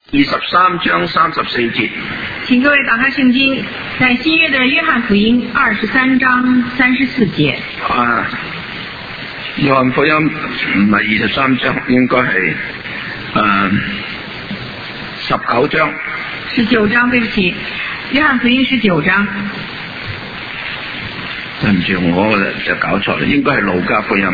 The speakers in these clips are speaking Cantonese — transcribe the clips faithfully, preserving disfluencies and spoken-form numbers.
二十三章三十四節。 请各位打开聖經，在新約的約翰福音二十三章三十四節。 啊，約翰福音唔係二十三章，應該係誒十九章。 十九章，對不起，約翰福音十九章。 對唔住，我就搞錯啦，應該係路加福音。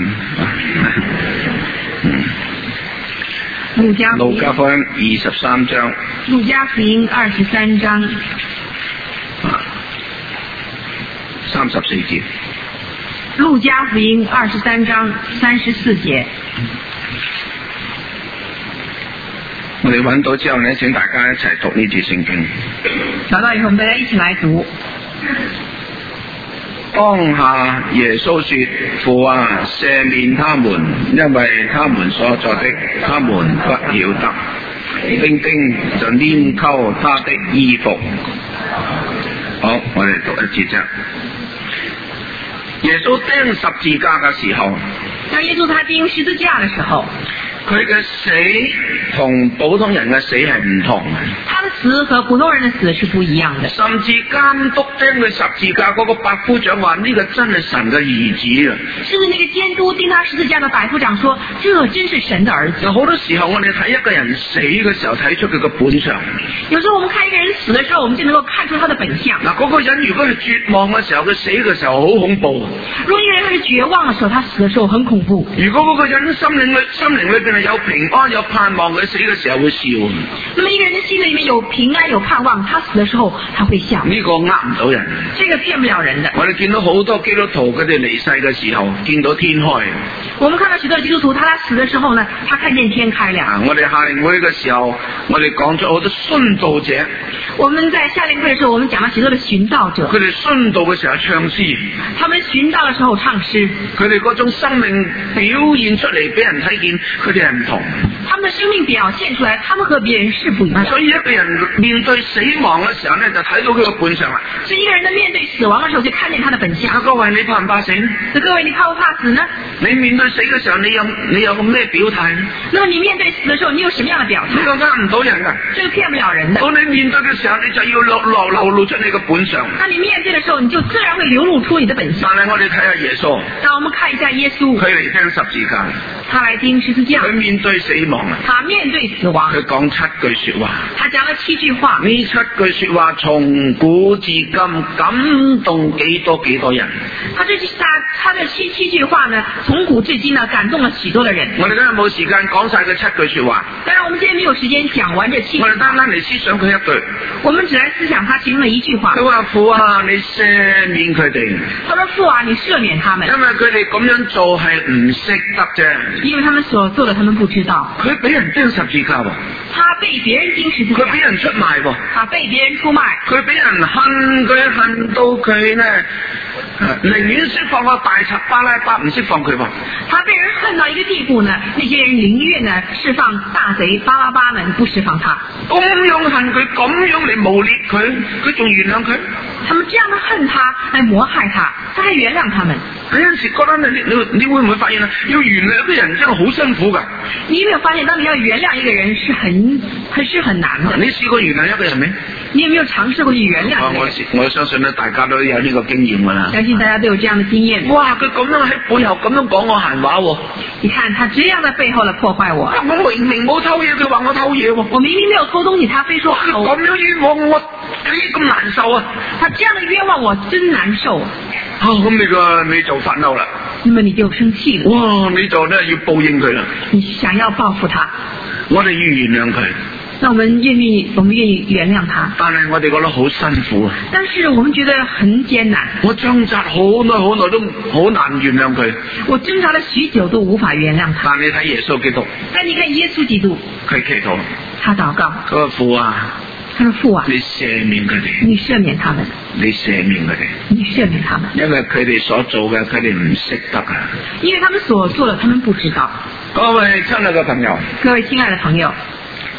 嗯。 路加福音。 路加福音二十三章。 路加福音二十三章。 啊，三十四節。 路加福音二十三章三十四節。 我哋揾到之後呢，請大家一齊讀呢節聖經。 找到以後，我們大家一起來讀。 當下耶穌說：父啊，赦免他們，因為他們所做的，他們不曉得。兵丁就拈鬮他的衣服。好，我哋讀一節啫。耶穌釘十字架嘅時候， 當耶穌他釘十字架嘅時候， 佢嘅死同普通人嘅死係唔同嘅。 他的死和普通人的死是不一樣的。 甚至監督釘佢十字架嗰個百夫長話：呢個真係神嘅兒子啊！ 甚至那個監督釘他十字架的百夫長說：這真是神的兒子。 有好多時候我哋睇一個人死嘅時候，睇出佢嘅本相。 有時候我們看一個人死的時候，我們就能夠看出他的本相。 嗱，嗰個人如果係絕望嘅時候，佢死嘅時候好恐怖。 如果一個人他是絕望嘅時候，他死的時候很恐怖。 如果嗰個人心靈裏心靈裏邊係有平安有盼望，佢死嘅時候會笑。 那麼一個人的心裏面有平安有盼望，他死的時候他會笑。 呢個呃唔到人， 這個騙不了人的。 我哋見到好多基督徒佢哋離世嘅時候，見到天開。 我們看到許多基督徒，他在死的時候呢，他看見天開了。 啊，我哋夏令會嘅時候，我哋講咗好多殉道者。 我們在夏令會的時候，我們講了許多的殉道者。 佢哋殉道嘅時候唱詩， 他們殉道的時候唱詩。 佢哋嗰種生命表現出嚟俾人睇見，佢哋係唔同。 他們的生命表現出來，他們和別人是不一樣。 所以一個人面對死亡嘅時候呢，就睇到佢個本相啦。 所以一個人的面對死亡嘅時候，就看見他的本相。 各位，你怕唔怕死呢？ 各位，你怕不怕死呢？ 你面對死嘅時候，你有你有個咩表態呢？ 那麼你面對死的時候，你有什麼樣的表態？ 呢個呃唔到人噶， 這個騙不了人的。 當你面對嘅時候，你就要落落流露出你嘅本相。 當你面對的時候，你就自然會流露出你的本相。 但係我哋睇下耶穌， 讓我們看一下耶穌， 佢嚟釘十字架， 他來釘十字架， 佢面對死亡啊， 他面對死亡， 佢講七句說話， 他講了七句話。 呢七句說話從古至今感動幾多幾多人。 他這句他他的七七句話呢，從古至今呢，感動了許多的人。 我哋今日冇時間講晒佢七句說話， 當然我們今天沒有時間講完這七句話。 我哋單單嚟思想佢一句， 我們只來思想他其中的一句話。 佢話：父啊，你赦免佢哋。 他說：父啊，你赦免他們。 因為佢哋咁樣做係唔識得啫。 因為他們所做的，他們不知道。 佢俾人釘十字架喎。 他被別人釘十字架。 佢俾人出賣喎。 他被別人出賣。佢俾人恨佢恨到佢呢，寧願釋放個大賊巴拉巴，唔釋放佢喎。 他被人恨到一個地步呢，那些人寧願呢釋放大賊巴拉巴們，不釋放他。 咁樣恨佢，咁樣嚟誣衊佢，佢仲原諒佢？ 他們這樣的恨他，來謀害他，他還原諒他們。 有陣時覺得你你你會唔會發現啊？要原諒一個人真係好辛苦噶。 你有沒有發現，當你要原諒一個人是很很是很難的？ 你試過原諒一個人未？ 你有沒有嘗試過去原諒一個人？ 我我相信咧，大家都有呢個經驗噶啦。 相信大家都有這樣的經驗。 哇！佢咁樣喺背後咁樣講我閒話喎。 你看他這樣在背後來破壞我。 我明明冇偷嘢，佢話我偷嘢喎。 我明明沒有偷東西，他非說偷。 咁樣冤枉我，幾咁難受啊！ 他這樣的冤枉我，真難受。 啊，咁你個你就發嬲啦。 那麼你就生氣了。 哇！你就咧要報應佢啦。 你想要報復他。 我哋要原諒佢。 那我們願意，我們願意原諒他。 但係我哋覺得好辛苦啊。 但是我們覺得很艱難。 我掙扎好耐好耐都好難原諒佢。 我掙扎了許久都無法原諒他。 但你睇耶穌基督。 但你看耶穌基督。 佢祈禱。 他禱告。 佢話父啊。 他說父啊。 你赦免佢哋。 你赦免他們。 你赦免佢哋。 你赦免他們。 因為佢哋所做嘅，佢哋唔識得啊。 因為他們所做的，他們不知道。 各位親愛嘅朋友。 各位親愛的朋友。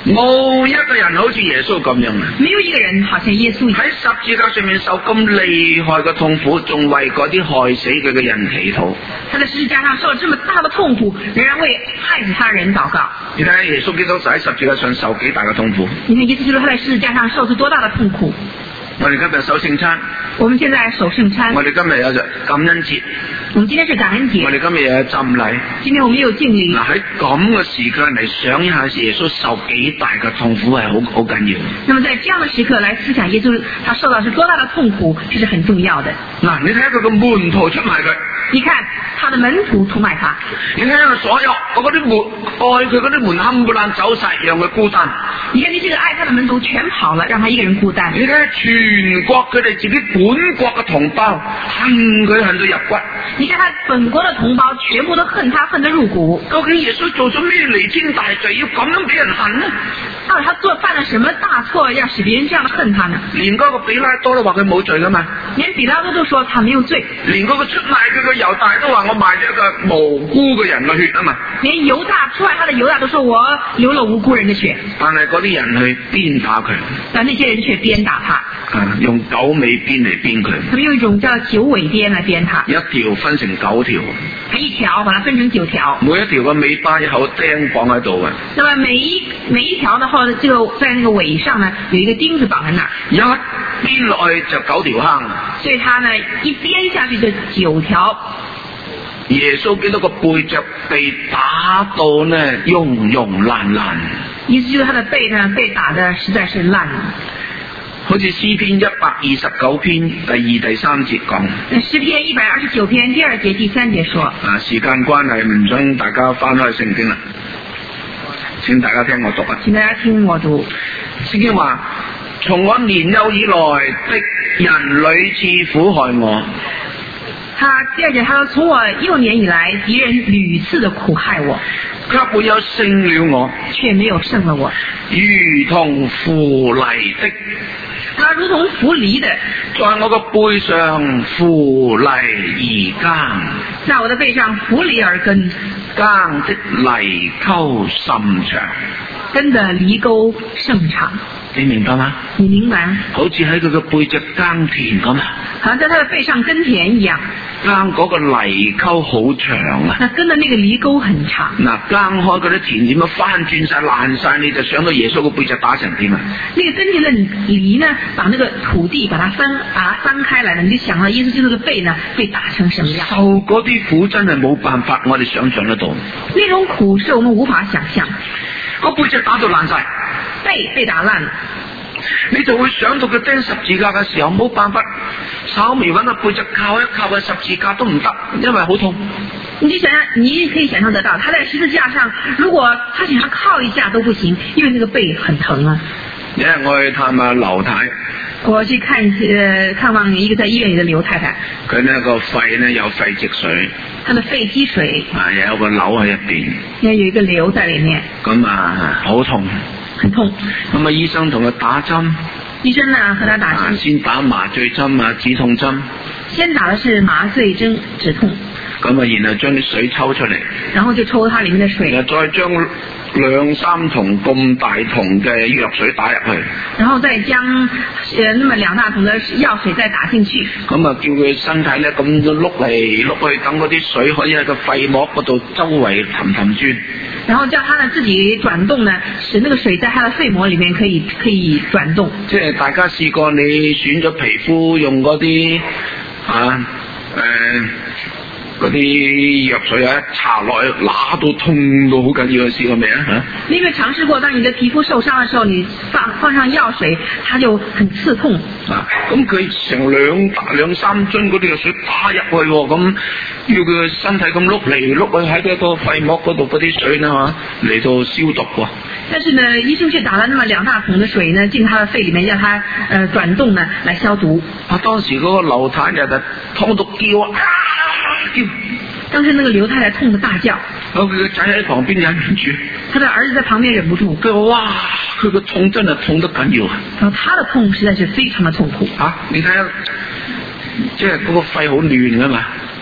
冇一個人好似耶穌咁樣啊！ 沒有一個人好像耶穌一樣喺十字架上面受咁厲害嘅痛苦，仲為嗰啲害死佢嘅人祈禱。 他在十字架上受了這麼大的痛苦，仍然為害死他人禱告。 你睇下耶穌基督喺十字架上受幾大嘅痛苦？ 你看耶穌基督他在十字架上受出多大的痛苦？ 我哋今日守聖餐， 我們現在守聖餐。 我哋今日有就感恩節， 我們今天是感恩節。 我哋今日又有浸禮。 今天我們有敬禮。 嗱，喺咁嘅時間嚟想一下耶穌受幾大嘅痛苦係好好緊要。 那麼在這樣的時刻來思想耶穌他受到是多大的痛苦，這是很重要的。 嗱，你睇下佢個門徒出賣佢， 你看他的門徒出賣他， 你睇下所有嗰啲門愛佢嗰啲門冚唪唥走晒，讓佢孤單。 你看你這個愛他的門徒全跑了，讓他一個人孤單。 你睇下全國佢哋自己本國嘅同胞恨佢恨到入骨。 你看他本國的同胞全部都恨他恨得入骨。 究竟耶穌做咗咩彌天大罪要咁樣俾人恨呢？ 到底他做犯了什麼大錯，要使別人這樣的恨他呢？ 連嗰個比拉多都話佢冇罪噶嘛， 連比拉多都說他沒有罪， 連嗰個出賣佢嘅猶大都話我賣咗一個無辜嘅人嘅血啊嘛， 連猶大出賣他的猶大都說我流了無辜人的血。 但係嗰啲人去鞭打佢， 但那些人卻鞭打他， 啊，用九尾鞭嚟鞭佢， 他們用一種叫九尾鞭來鞭他， 一條分成九條， 他一條把它分成九條， 每一條嘅尾巴有口釘綁喺度嘅。 那麼每一每一條的話，這個在那個尾上呢，有一個釘子綁在那兒， 一鞭落去就九條坑。 所以他呢一鞭下去就九條。 耶穌基督個背脊被打到呢溶溶爛爛， 意思就是他的背呢被打得實在是爛了。 好似詩篇一百二十九篇第二第三節講， 詩篇一百二十九篇第二節第三節說， 啊，時間關係唔想大家翻開聖經啦，請大家聽我讀啊， 請大家聽我讀。 聖經話：從我年幼以來，敵人屢次苦害我。 他第二節他說：從我幼年以來，敵人屢次的苦害我， 卻沒有勝了我， 卻沒有勝了我， 如同扶犁的。 他如同扶犁的， 在我個背上扶犁而耕， 在我的背上扶犁而耕， 耕的犁溝甚長， 耕的犁溝甚長。 你明白嗎？ 你明白？ 好似喺佢個背脊耕田咁啊！ 好像在他的背上耕田一樣。 耕嗰個犁溝好長啊！ 那耕的那個犁溝很長。嗱， 耕開嗰啲田點樣翻轉晒爛晒，你就想到耶穌個背脊打成點啊？ 那個耕田的犁呢，把那個土地把它翻啊翻開來了，你就想到耶穌基督的背呢被打成什麼樣？ 受嗰啲苦真係冇辦法，我哋想象得到。 那種苦是我們無法想象。 個背脊打到爛晒， 背被打爛了。 你就會想到佢釘十字架嘅時候冇辦法，稍微揾個背脊靠一靠個十字架都唔得，因為好痛。 你就想象，你可以想象得到，他在十字架上，如果他想要靠一下都不行，因為那個背很疼啊。 因為我去探下劉太， 我去看呃看望一個在醫院裏的劉太太， 佢呢個肺呢有肺積水， 他的肺積水， 啊有個瘤喺入邊， 因為有一個瘤在裏面， 咁啊好痛。 很痛， 咁啊醫生同佢打針， 醫生呢和他打針， 啊，先打麻醉針啊止痛針， 先打的是麻醉針止痛， 咁啊然後將啲水抽出嚟， 然後就抽它裏面的水， 然後再將兩三桶咁大桶嘅藥水打入去， 然後再將呃那麼兩大桶的藥水再打進去， 咁啊叫佢身體咧咁碌嚟碌去，等嗰啲水可以喺個肺膜嗰度周圍氹氹轉。 然後叫他呢自己轉動呢，使那個水在他的肺膜裏面可以可以轉動。 即係大家試過你選咗皮膚用嗰啲啊誒嗰啲藥水啊一搽落去，揦到痛到好緊要，試過未啊？嚇！ 你有沒有嘗試過？當你的皮膚受傷的時候，你放放上藥水，它就很刺痛。 啊！咁佢成兩兩三樽嗰啲藥水打入去，咁要佢身體咁碌嚟碌去喺嗰個肺膜嗰度嗰啲水呢嚇嚟到消毒喎。 但是呢，醫生卻打了那麼兩大桶的水呢，進他的肺裡面，讓他呃轉動呢，來消毒。 啊！當時嗰個劉太就就痛到叫啊！叫！ 當時那個劉太太痛得大叫。 佢個仔喺旁邊忍唔住， 他的兒子在旁邊忍不住。 佢話：哇！佢個痛真係痛得緊要啊！ 然後他的痛實在是非常的痛苦。 啊！你睇下，即係嗰個肺好亂噶嘛。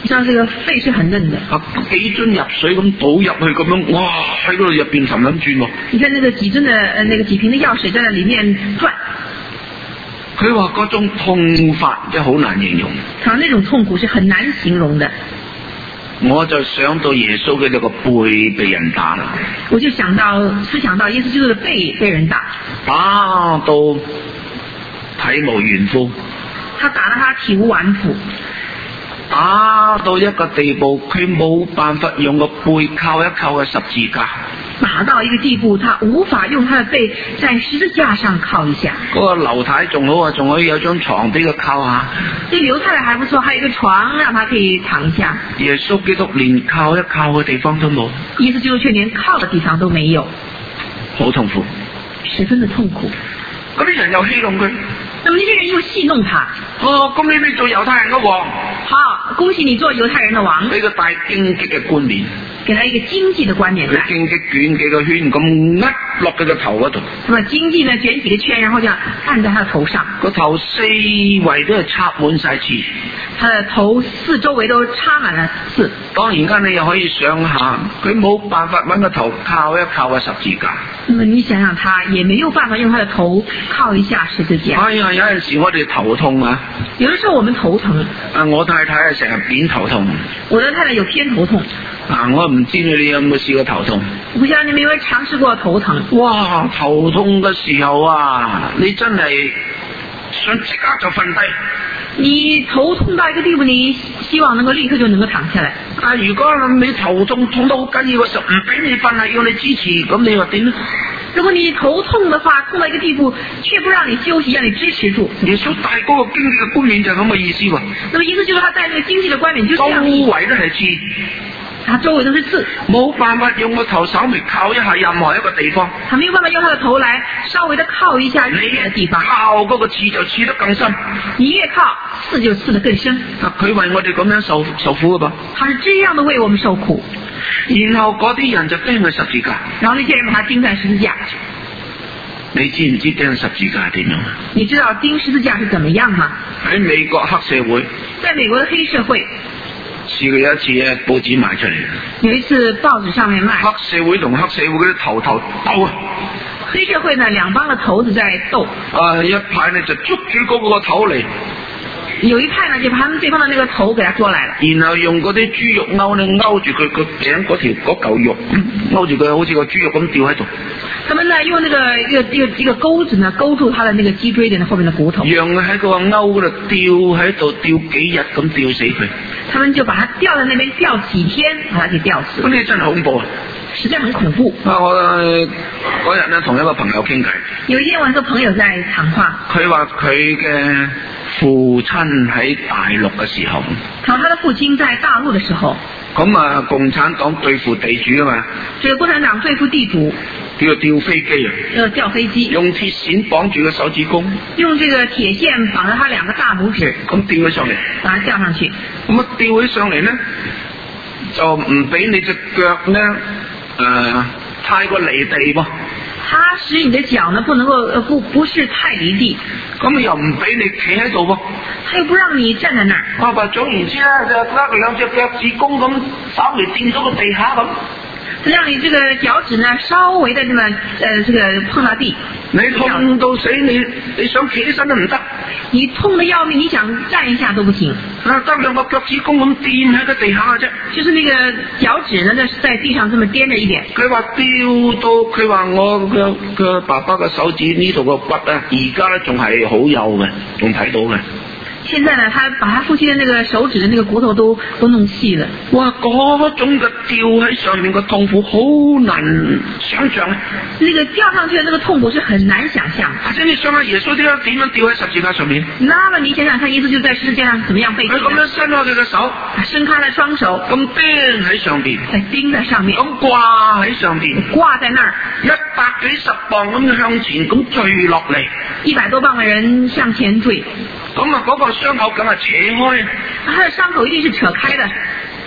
像這個肺是很嫩的。 啊，幾樽入水咁倒入去咁樣，哇！喺嗰度入邊氹氹轉喎。 你看那個幾樽的呃那個幾瓶的藥水在那裡面轉。 佢話嗰種痛法真係好難形容。 他說那種痛苦是很難形容的。 我就想到耶穌嘅呢個背被人打啦。 我就想到思想到耶穌基督的背被人打， 打到體無完膚。 他打得他體無完膚。 打到一個地步，佢冇辦法用個背靠一靠嘅十字架。 打到一個地步，他無法用他的背在十字架上靠一下。 嗰個劉太仲好啊，仲可以有張床俾佢靠下。 這劉太太還不錯，還有一個床讓他可以躺一下。 耶穌基督連靠一靠嘅地方都冇。 耶穌基督卻連靠的地方都沒有， 好痛苦， 十分的痛苦。 嗰啲人又戲弄佢。 那麼呢啲人又戲弄他。 哦，恭喜你做猶太人嘅王。 好，恭喜你做猶太人的王。 俾佢戴荊棘嘅冠冕。 給他一個荊棘的冠冕。 佢荊棘捲幾個圈咁呃落佢個頭嗰度。 咁啊，荊棘呢捲幾個圈，然後就按在他的頭上。 個頭四圍都係插滿晒刺。 他的頭四周圍都插滿了刺。當然間你又可以想下，佢冇辦法揾個頭靠一靠個十字架。 那麼你想想，他也沒有辦法用他的頭靠一下十字架。 哎呀，有陣時我哋頭痛啊。 有的時候我們頭疼。 啊，我太太係成日扁頭痛。 我的太太有偏頭痛。 啊，我唔知你有冇試過頭痛？ 我不知道你們有冇嘗試過頭疼？ 哇，頭痛嘅時候啊，你真係想即刻就瞓低。 你頭痛到一個地步，你希望能夠立刻就能夠躺下來。 但如果你頭痛痛到好緊要嘅時候，唔俾你瞓，係要你支持，咁你話點呢？ 如果你頭痛的話，痛到一個地步，卻不讓你休息，讓你支持住。 耶穌戴嗰個荊棘嘅冠冕就係咁嘅意思喎。 那麼意思就是他戴那個荊棘的冠冕，就是這樣。 周圍都係刺。 他周圍都是刺， 冇辦法用個頭稍微靠一下任何一個地方。 他沒有辦法用他的頭來稍微的靠一下任何地方。 靠嗰個刺就刺得更深， 你越靠刺就刺得更深。 佢為我哋咁樣受受苦噶噃。 他是這樣的為我們受苦。 然後嗰啲人就釘佢十字架。 然後那些人把他釘在十字架。 你知唔知釘十字架係點樣？ 你知道釘十字架是怎麼樣嗎？喺美國黑社會。 在美國的黑社會。 試過有一次咧，報紙賣出嚟。 有一次報紙上面賣。 黑社會同黑社會嗰啲頭頭鬥啊！ 黑社會呢，兩幫嘅頭子在鬥。啊， 一派呢就捉住嗰個頭嚟。 有一派呢就把他們對方的那個頭給他捉來了。 然後用嗰啲豬肉勾呢勾住佢個頸嗰條嗰嚿肉，勾住佢好似個豬肉咁吊喺度。 他們呢用那個一個一個一個鈎子呢勾住他的那個脊椎的後面的骨頭。讓佢喺個勾嗰度吊喺度吊幾日咁吊死佢。他們就把他吊在那邊吊幾天，把他給吊死。咁呢真係恐怖啊！實在很恐怖。啊，我嗰日呢同一個朋友傾偈。有一天我一個朋友在談話。佢話佢嘅父親喺大陸嘅時候。他他的父親在大陸嘅時候。咁啊，共產黨對付地主啊嘛。這個共產黨對付地主。叫做吊飛機啊！呃，吊飛機。用鐵線綁住個手指公。用這個鐵線綁咗他兩個大拇指。咁吊起上嚟。把它吊上去。咁啊，吊起上嚟咧，就唔俾你隻腳咧，誒、呃，太過離地噃。它使你的腳呢不能夠，呃，不不是太離地。咁又唔俾你企喺度噃。他又不讓你站在那兒。啊，吧，總言之咧，就拉佢兩隻腳趾公咁，稍微掂到個地下咁。讓你這個腳趾呢稍微的這麼，呃，這個碰到地。你痛到死，你你想企起身都唔得。你痛得要命，你想站一下都不行。啊，得兩個腳趾公咁掂喺個地下嘅啫。就是那個腳趾呢，在在地上這麼掂着一點。佢話吊到，佢話我嘅嘅爸爸嘅手指呢度個骨啊，而家咧仲係好幼嘅，仲睇到嘅。現在呢，他把他父親的那個手指的那個骨頭都都弄細了。哇，嗰種嘅吊喺上面嘅痛苦好難想象啊！那個吊上去的那個痛苦是很難想象。或者你想下耶穌點樣點樣吊喺十字架上面？那麼你想想看，耶穌就在十字架上怎麼樣被吊？佢咁樣伸開佢嘅手，伸開了雙手，咁釘喺上邊，係釘在上面，咁掛喺上邊，掛在那兒，一百幾十磅咁向前咁墜落嚟，一百多磅嘅人向前墜。咁啊，嗰個傷口梗係扯開，他的傷口一定是扯開的。咁佢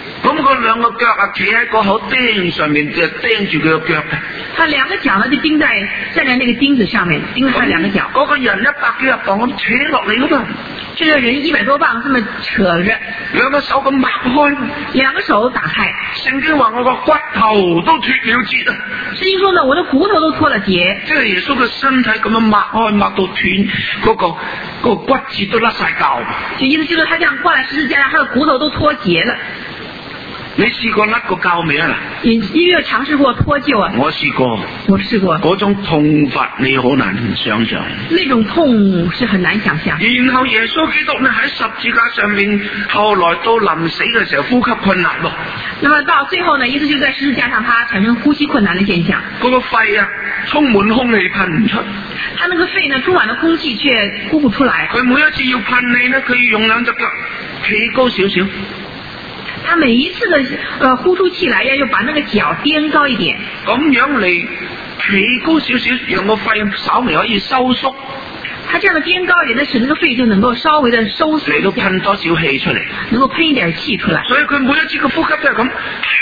嗰兩個腳啊，企喺個口釘上面，就釘住佢個腳嘅。 他兩個腳呢就釘在站在那個釘子上面，釘在他兩個腳。 嗰個人一百幾十磅咁扯落嚟嗰度， 這個人一百多磅這麼扯着， 兩個手咁擘開， 兩個手打開。 聖經話我個骨頭都脫了節啊！ 聖經說呢，我的骨頭都脫了節。 即係耶穌嘅身體咁樣擘開，擘到斷，嗰個嗰個骨節都甩晒膠。 就意思就是他這樣掛在十字架上，他的骨頭都脫節了。 你試過甩個膠未啊？ 你你有嘗試過脫臼啊？ 我試過， 我試過。 嗰種痛法你好難想象。 那種痛是很難想象。 然後耶穌基督呢喺十字架上面，後來到臨死嘅時候呼吸困難咯。 那麼到最後呢，意思就在十字架上，他產生呼吸困難的現象。 嗰個肺啊，充滿空氣噴唔出。 他那個肺呢，充滿了空氣，卻呼不出來。 佢每一次要噴氣呢，佢要用兩隻腳企高少少。 他每一次的呃呼出氣來，要要把那個腳墊高一點， 咁樣嚟企高少少，讓個肺稍微可以收縮。 他這樣的墊高一點，呢使那個肺就能夠稍微的收縮， 嚟到噴多少氣出嚟， 能夠噴一點氣出來。 所以佢每一次嘅呼吸都係咁。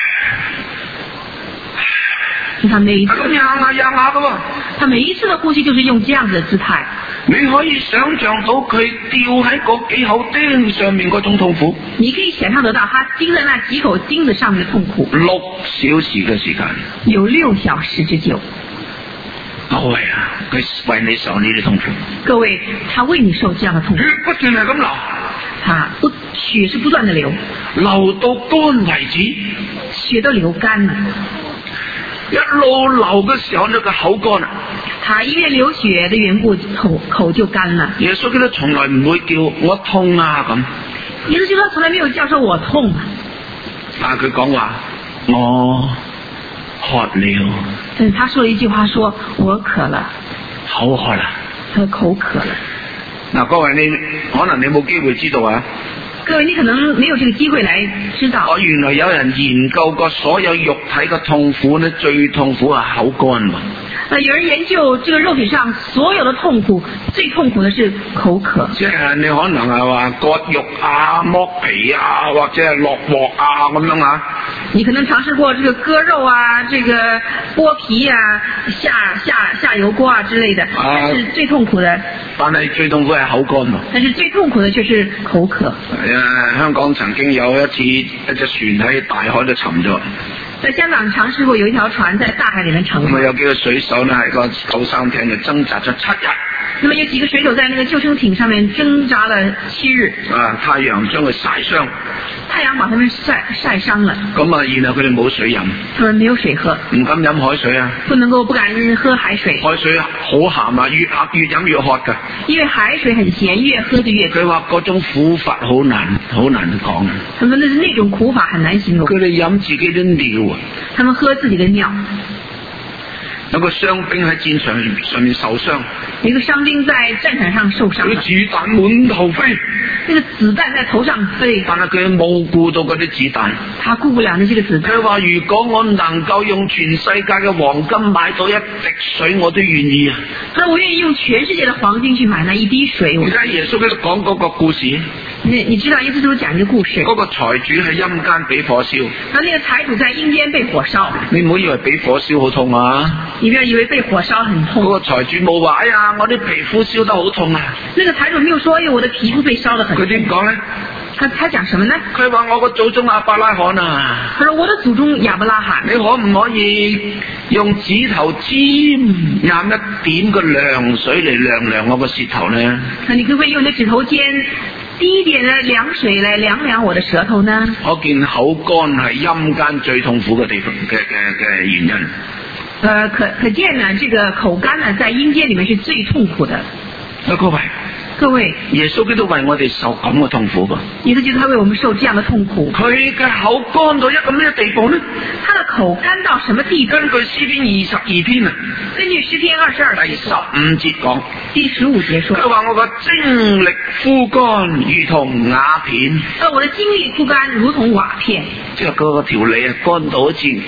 他每一次咁樣下樣下噶， 他每一次的呼吸就是用這樣子的姿態。 你可以想象到佢吊喺嗰幾口釘上面嗰種痛苦。 你可以想象得到他釘在那幾口釘子上面的痛苦。 六小時嘅時間， 有六小時之久。 各位啊，佢為你受呢啲痛苦。 各位，他為你受這樣的痛苦。 血不斷係咁流， 他不血是不斷的流， 流到乾為止， 血都流乾了。 一路流嘅時候，呢個口乾啦。 他因為流血的緣故，口口就乾了。 耶穌基督從來唔會叫我痛啊咁。 耶穌基督從來沒有叫說我痛啊。 但係佢講話我渴了。 但是他說了一句話說，說我渴了， 口渴啦。 他口渴了。 嗱，各位你可能你冇機會知道啊。 各位，你可能沒有這個機會來知道。 我原來有人研究過所有肉體嘅痛苦呢，最痛苦係口乾。 呃，有人研究這個肉體上所有的痛苦，最痛苦的是口渴。 即係你可能係話割肉啊、剝皮啊，或者係落鑊啊咁樣啊。 你可能嘗試過這個割肉啊，這個剝皮啊，下下下油鍋啊之類的。啊，但是最痛苦的。 但係最痛苦係口乾嘛。但是最痛苦的就是口渴。 係啊，香港曾經有一次一隻船喺大海度沉咗。 在香港嘗試過有一條船在大海裏面沉。 咁啊，有幾個水手呢喺個救生艇就掙扎咗七日。 那麼有幾個水手在那個救生艇上面掙扎了七日。啊， 太陽將佢曬傷。 太陽把他們曬曬傷了。 咁啊，然後佢哋冇水飲。 他們沒有水喝。 唔敢飲海水啊。 不能夠不敢喝海水。 海水好鹹啊，越喝越飲越渴噶。 因為海水很鹹，越喝就越渴。 佢話嗰種苦法好難，好難講。 他們那是那種苦法很難形容。 佢哋飲自己啲尿啊。 他們喝自己的尿。 有個傷兵喺戰場上面受傷。 有個傷兵在戰場上受傷。 佢子彈滿頭飛。 那個子彈在頭上飛。 但係佢冇顧到嗰啲子彈。 他顧不了呢這個子彈。 佢話如果我能夠用全世界嘅黃金買到一滴水，我都願意啊。 那我願意用全世界的黃金去買那一滴水。 而家耶穌喺度講嗰個故事。 你你知道耶穌基督講一個故事。 嗰個財主喺陰間俾火燒。 那那個財主在陰間被火燒。 你唔好以為俾火燒好痛啊。 你不要以為被火燒很痛。 嗰個財主冇話，哎呀，我啲皮膚燒得好痛啊。 那個財主沒有說，哎，我的皮膚被燒得很痛。 佢點講咧？ 他他講什麼呢？ 佢話我個祖宗亞伯拉罕啊。 他說我的祖宗亞伯拉罕。你可唔可以用指頭沾染一點個涼水嚟涼涼我個舌頭呢？ 你可唔可以用你的指頭尖滴一點的涼水來涼涼我的舌頭呢？ 我見口乾係陰間最痛苦嘅地方嘅嘅嘅原因。 呃，可可見呢，這個口乾呢，在陰間裏面是最痛苦的。 啊，各位， 各位， 耶穌基督為我哋受咁嘅痛苦噶。 耶穌基督他為我們受這樣的痛苦。 佢嘅口乾到一個咩地步呢？ 他的口乾到什麼地步？ 根據詩篇二十二篇啊。 根據詩篇二十二。 第十五節講。 第十五節說。 佢話我個精力枯乾如同瓦片。 呃，我的精力枯乾如同瓦片。 即係嗰個條脷啊，乾到好似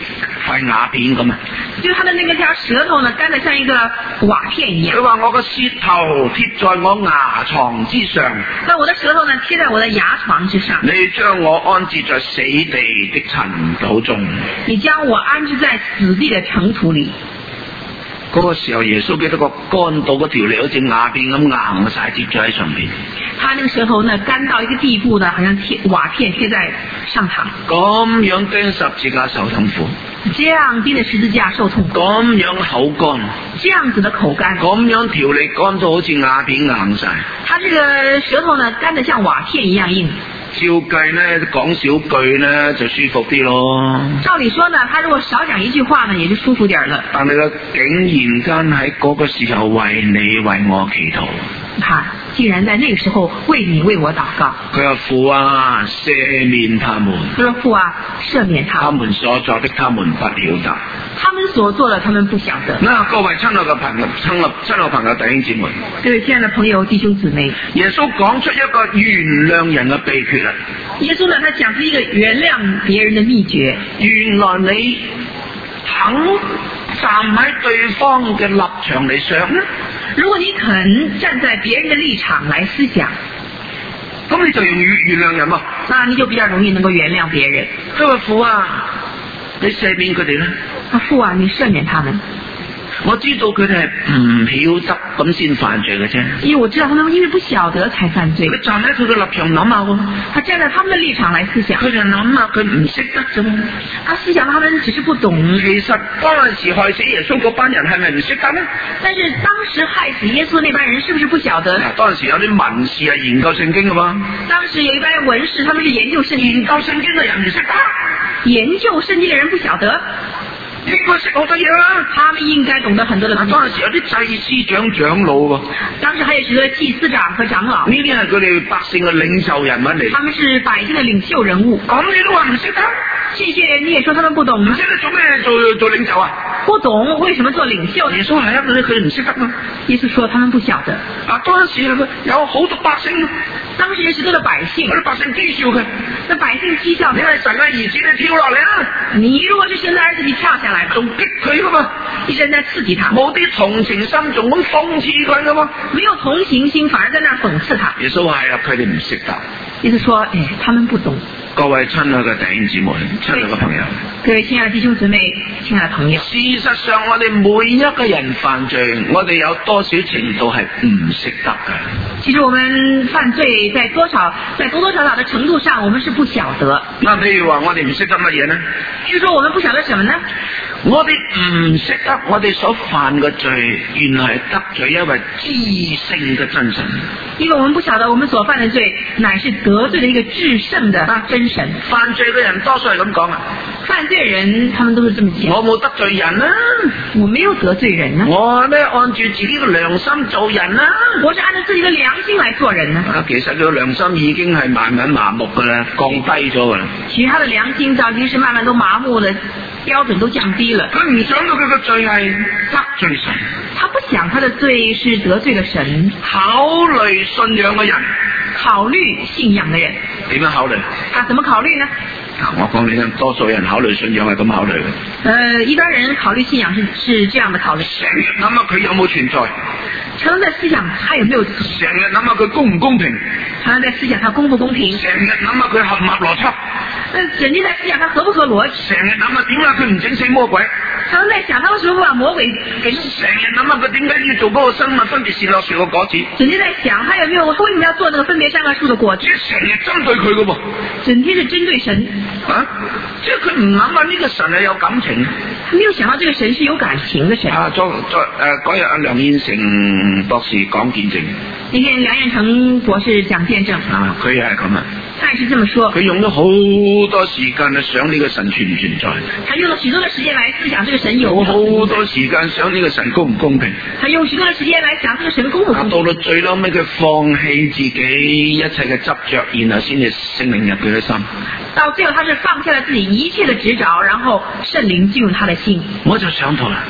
塊瓦片咁啊。 就他的那個條舌頭呢，乾得像一個瓦片一樣。 佢話我個舌頭貼在我牙床之上。 那我的舌頭呢，貼在我的牙床之上。 你將我安置在死地的塵土中。 你將我安置在死地的塵土裏。 嗰個時候，耶穌基督個乾到嗰條脷好似瓦片咁硬晒，貼咗喺上邊。 他那個舌頭呢，乾到一個地步呢，好像貼瓦片貼在上膛。 咁樣釘十字架受痛苦。 這樣釘的十字架受痛苦。 咁樣口乾。 這樣子的口乾。 咁樣條脷乾到好似瓦片硬晒。 他這個舌頭呢，乾得像瓦片一樣硬。 照計呢，講少句呢就舒服啲咯。 照理說呢，他如果少講一句話呢，也就舒服點了。 但係佢竟然間喺嗰個時候為你為我祈禱。 他竟然在那個時候為你為我禱告。 佢話父啊，赦免他們。 佢說父啊，赦免他們。 他們所做的，他們不曉得。 他們所做的，他們不曉得。 嗱，各位親愛嘅朋友、親愛親愛朋友、弟兄姊妹， 各位親愛的朋友、弟兄姊妹， 耶穌講出一個原諒人嘅秘訣啦。 耶穌呢，他講出一個原諒別人的秘訣。 原來你肯站喺對方嘅立場嚟想咧， 如果你肯站在別人的立場來思想， 咁你就容易原諒人喎。 那你就比較容易能夠原諒別人。 佢話父啊，你赦免佢哋啦。 啊父啊，你赦免他們。 我知道佢哋係唔曉得咁先犯罪嘅啫。 因為我知道他們因為不曉得才犯罪。 佢站喺佢嘅立場諗下喎， 他站在他們的立場來思想。 佢就諗下佢唔識得啫嘛。 他思想他們只是不懂。 其實當時害死耶穌嗰班人係咪唔識得呢？ 但是當時害死耶穌那班人是不是不曉得？ 當時有啲文士係研究聖經嘅嘛。 當時有一班文士，他們是研究聖經。 研究聖經嘅人唔識得。 研究聖經嘅人不曉得。 應該識好多嘢啦， 他們應該懂得很多的東西。 當時有啲祭司長長老喎， 當時還有許多祭司長和長老。 呢啲係佢哋百姓嘅領袖人物嚟。 他們是百姓的領袖人物。 咁你都話唔識得？ 這些人你也說他們不懂？ 唔識得做咩做做領袖啊？ 不懂為什麼做領袖？ 耶穌係一個佢哋唔識得嘛？ 耶穌說他們不曉得。 啊，當時有好多百姓。 當時有許多的百姓， 嗰啲百姓譏笑佢， 那百姓譏笑佢。 你係神嘅兒子，你跳落嚟啦！ 你如果是神的兒子，你跳下來， 仲激佢噶嘛？ 一直在刺激他， 冇啲同情心，仲咁諷刺佢噶嘛？ 沒有同情心，反而在那諷刺他。 耶穌話係啊，佢哋唔識得。 耶穌說：，誒，他們不懂。 各位親愛嘅弟兄姊妹，親愛嘅朋友， 各位親愛的弟兄姊妹，親愛的朋友。 事實上，我哋每一個人犯罪，我哋有多少程度係唔識得噶？ 其實我們犯罪在多少，在多多少少的程度上，我們是不曉得。 那譬如話，我哋唔識得乜嘢呢？ 就是說，我們不曉得什麼呢？ 我哋唔識得，我哋所犯嘅罪，原來係得罪一位至聖嘅真神。 因為我們不曉得，我們所犯的罪，乃是得罪了一個至聖的真神。 犯罪嘅人多數係咁講啊。 犯罪人，他們都是這麼講。 我冇得罪人啊， 我沒有得罪人啊。 我呢按住自己嘅良心做人啊。 我是按照自己的良心來做人啊。 啊，其實佢嘅良心已經係慢慢麻木噶啦，降低咗噶啦。 其實他的良心早已經是慢慢都麻木了，標準都降低了。 佢唔想到佢嘅罪係得罪神。 他不想他的罪是得罪了神。 考慮信仰嘅人， 考慮信仰嘅人點樣考慮？ 他怎麼考慮呢？ 我講你聽，多數人考慮信仰係咁考慮嘅。 呃，一般人考慮信仰是是這樣的考慮。 成日諗下佢有冇存在， 常常在思想他有沒有， 成日諗下佢公唔公平， 常常在思想他公不公平， 成日諗下佢合唔合邏輯， 呃，整天在思想他合不合邏輯， 成日諗下點解佢唔整死魔鬼， 常常在想他為什麼不把魔鬼給， 成日諗下佢點解要做嗰個生物分別善惡樹嘅果子， 整天在想他有沒有為什麼要做那個分別善惡樹的果子， 即係成日針對佢嘅噃， 整天是針對神。 啊！即係佢唔諗下呢個神係有感情， 沒有想到這個神是有感情的神。 啊，再再誒，嗰日阿梁燕成博士講見證， 那天梁燕成博士講見證， 啊，佢係咁啊， 他也是這麼說。 佢用咗好多時間去想呢個神存唔存在， 他用了許多的時間來思想這個神有冇， 好多時間想呢個神公唔公平， 他用許多的時間來想這個神公不公平。 到到最後尾佢放棄自己一切嘅執着，然後先至聖靈入佢嘅心。 到最後，他是放下了自己一切的執着，然後聖靈進入他的心。 我就想到啦，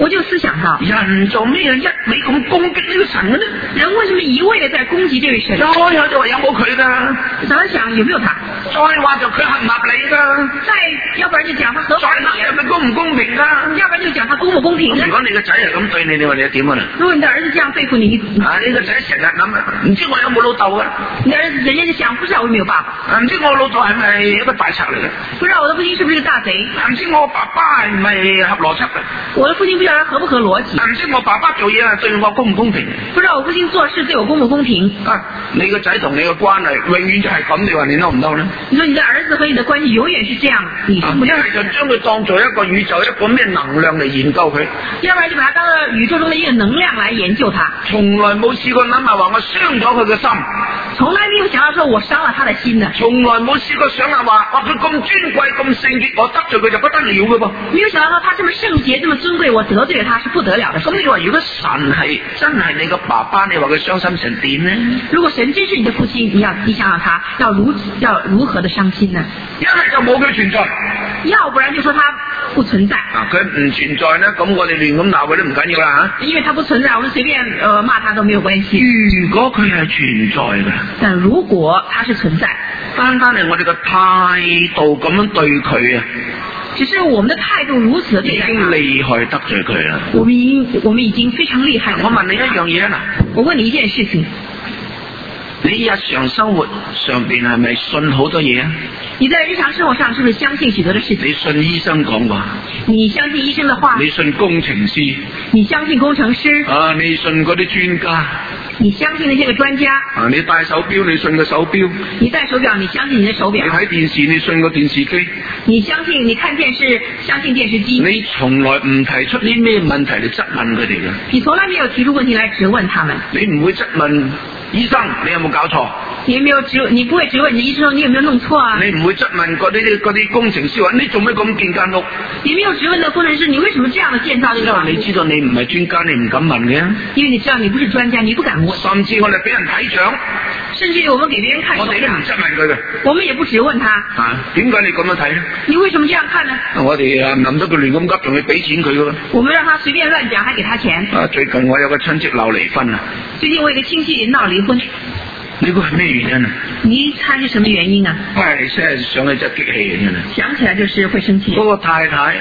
我就思想到， 人做咩一味咁攻擊呢個神嘅呢？ 人為什麼一味地在攻擊這位神？ 再有就話有冇佢㗎？ 想想有沒有他？ 再話就佢合唔合理㗎？ 再要不然就講他合法。 再係咪公唔公平㗎？ 要不然就講他公唔公平。 如果你個仔係咁對你，你話你點啊？ 如果你的兒子這樣對付你， 啊，你個仔成日諗啊，唔知我有冇老豆㗎？ 你兒子人家就想，不知道我有沒有爸爸？ 唔知我老豆係咪一個大賊嚟嘅？ 不知道我的父親是不是個大賊？ 唔知我爸爸係咪合邏輯嘅？ 我的父親不知道他合不合邏輯？ 唔知我爸爸做嘢啊對我公唔公平？ 不知道我父親做事對我公唔公平？ 啊，你個仔同你嘅關係永遠就係咁，你話你嬲唔嬲呢？ 你說你的兒子和你的關係永遠是這樣，你一係就將佢當做一個宇宙一個咩能量嚟研究佢， 要不然就把它當做宇宙中的一個能量來研究它。 從來冇試過諗下話我傷咗佢嘅心， 從來沒有想到說我傷了他的心呢。 從來冇試過想下話，哇佢咁尊貴咁聖潔，我得罪佢就不得了嘅噃。 沒有想到他這麼聖潔這麼尊貴，我得罪了他是不得了的。 咁你話如果神係真係你個爸爸，你話佢傷心成點呢？ 如果神真是你的父親，你要你想想他要如要如何的傷心呢？ 一係就冇佢存在， 要不然就說他不存在。 啊，佢唔存在呢，咁我哋亂咁鬧佢都唔緊要啦吓。 因為他不存在，我們隨便呃罵他都沒有關係。 如果佢係存在嘅， 但如果他是存在， 單單係我哋個態度咁樣對佢啊， 只是我們的態度如此對待他， 已經厲害得罪佢啦。 我們已經我們已經非常厲害了。 我問你一樣嘢啊， 我問你一件事情， 你日常生活上邊係咪信好多嘢啊？ 你在日常生活上是不是相信許多的事情？ 你信醫生講話， 你相信醫生的話， 你信工程師， 你相信工程師啊，你信嗰啲專家， 你相信那些個專家啊，你戴手錶你信個手錶， 你戴手錶你相信你的手錶， 你睇電視你信個電視機， 你相信你看電視相信電視機， 你從來唔提出啲咩問題嚟質問佢哋嘅， 你從來沒有提出問題來質問他們， 你唔會質問醫生你有冇搞錯， 你沒有質你不會質問你醫生你有沒有弄錯啊， 你唔會質問嗰啲嗰啲工程師話你做咩咁建間屋， 你沒有質問的工程師你為什麼這樣的建造這個房子， 因為你知道你唔係專家你唔敢問嘅， 因為你知道你不是專家你不敢問， 甚至我哋俾人睇獎， 甚至於我們給別人看手我哋都唔質問佢嘅， 我們也不質問他， 啊，點解你咁樣睇呢？ 你為什麼這樣看呢？ 我哋啊諗到佢亂咁急仲要俾錢佢噶， 我們讓他隨便亂講還給他錢， 啊，最近我有個親戚鬧離婚啊， 最近我有個親戚鬧離婚， 呢個係咩原因啊？ 你猜是什麼原因啊？ 唉，真係想起真係激氣嘅真係。 想起來就是會生氣。 嗰個太太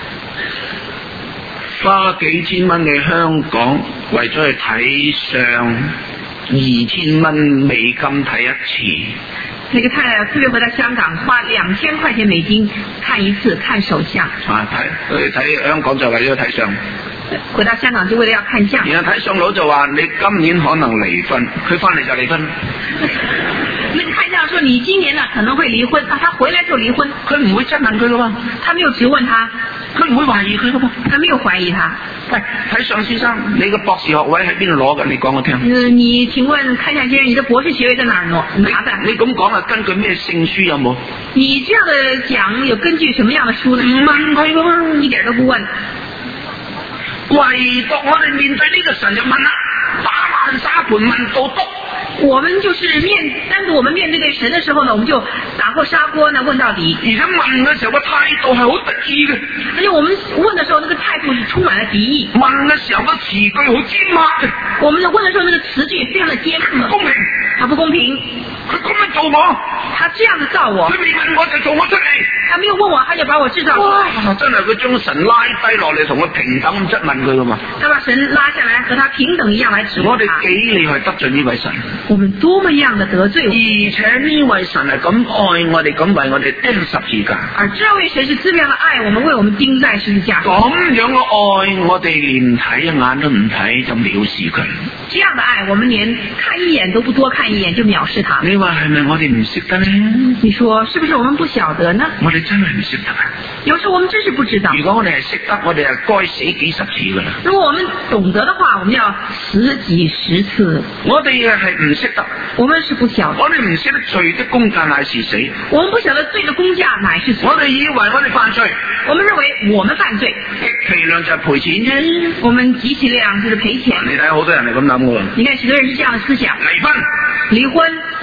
花幾千蚊去香港，為咗去睇相，二千蚊美金睇一次。 那個太太特別回到香港，花兩千塊錢美金看一次看手相。 啊，睇去睇香港就為咗睇相。 回到香港就為了要看相。 然後睇相佬就話你今年可能離婚，佢翻嚟就離婚。 那個看相說你今年呢可能會離婚，啊，他回來就離婚。 佢唔會質問佢噶嘛， 他沒有質問他， 佢唔會懷疑佢噶嘛， 他沒有懷疑他。 喂，睇相先生，你個博士學位喺邊度攞嘅？你講我聽。 呃，你請問看相先生，你的博士學位在哪兒攞？拿的？ 你咁講啊，根據咩聖書有冇？ 你這樣的講有根據什麼樣的書呢？ 唔問佢噶嘛， 一點都不問。 唯獨我哋面對呢個神就問啦，打爛沙盤問到篤。 我們就是面，但是我們面對對神的時候呢，我們就打破砂鍋呢問到底。 而且問嘅時候個態度係好得意嘅， 而且我們問的時候，那個態度是充滿了敵意。 問嘅時候個詞句好尖刻嘅。 我們問的時候，那個詞句非常的尖刻。 公平， 他不公平。 佢咁樣做我， 他這樣子造我。 佢未問我就做我出嚟。 他沒有問我，他就把我製造出來。 哇！真係佢將神拉低落嚟，同佢平等咁質問佢噶嘛？ 他把神拉下來，和他平等一樣來質問他。 我哋幾厲害得罪呢位神？ 我們多麼樣的得罪我？ 而且呢位神係咁愛我哋，咁為我哋釘十字架。 而這位神是這麼樣的愛我們，為我們釘在十字架上。 咁樣嘅愛，我哋連睇一眼都唔睇就藐視佢。 這樣的愛，我們連看一眼都不多看一眼就藐視他。 你話係咪我哋唔識得呢？ 你說是不是我們不曉得呢？ 我哋真係唔識得啊！ 有時候我們真是不知道。 如果我哋係識得，我哋係該死幾十次噶啦。 如果我們懂得的話，我們要死幾十次。 我哋係唔識得， 我們是不曉得。 我哋唔識得罪的公價乃是死。 我們不曉得罪的公價乃是死。 我哋以為我哋犯罪， 我們認為我們犯罪， 極其量就係賠錢啫。 我們極其量就是賠錢。 你睇好多人係咁諗噶。 你看許多人是這樣的思想。 離婚， 離婚。